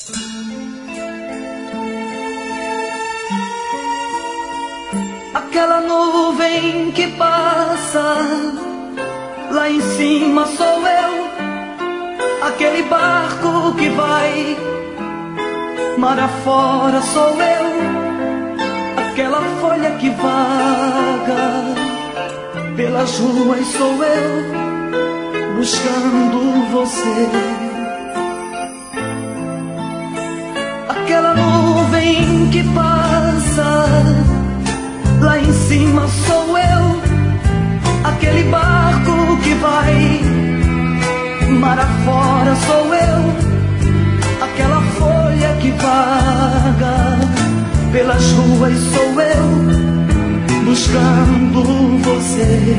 Aquela nuvem que passa, lá em cima sou eu. Aquele barco que vai mar afora sou eu. Aquela folha que vaga pelas ruas sou eu, buscando você. Aquela nuvem que passa, lá em cima sou eu. Aquele barco que vai mar afora sou eu. Aquela folha que vaga pelas ruas sou eu, buscando você.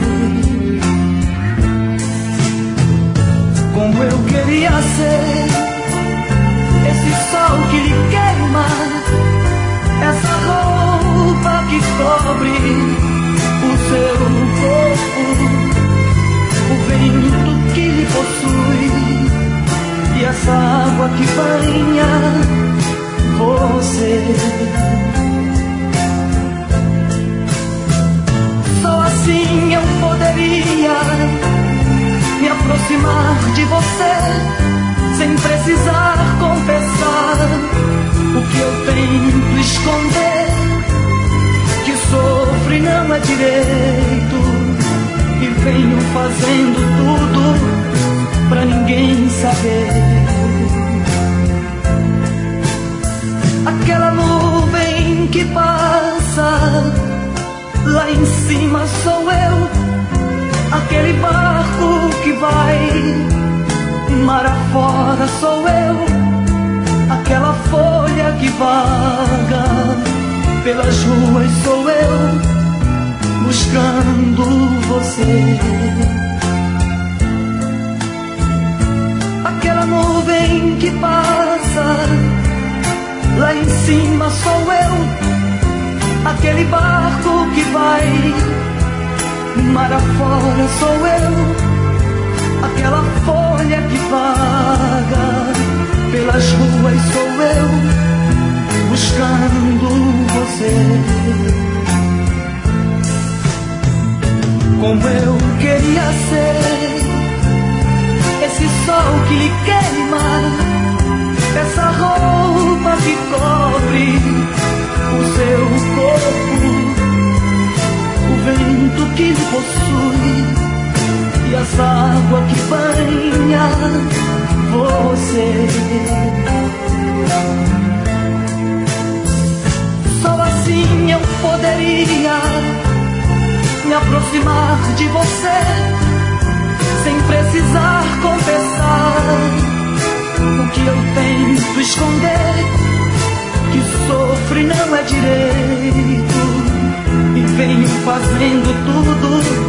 Como eu queria ser esse sol que lhe queima, essa roupa que cobre o seu corpo, o vento que lhe possui e essa água que banha você. Só assim eu poderia me aproximar de você, sem precisar confessar o que eu tento esconder, que sofro e não é direito, e venho fazendo tudo pra ninguém saber. Aquela nuvem que passa, lá em cima sou eu. Aquele barco que vai mar afora sou eu. Aquela folha que vaga pelas ruas sou eu, buscando você. Aquela nuvem que passa, lá em cima sou eu. Aquele barco que vai mar afora sou eu. Aquela folha que vaga pelas ruas sou eu, buscando você. Como eu queria ser esse sol que lhe queima, essa roupa que cobre o seu corpo, o vento que lhe possui e essa água que banha você. Só assim eu poderia me aproximar de você, sem precisar confessar o que eu tento esconder, que sofro e não é direito, e venho fazendo tudo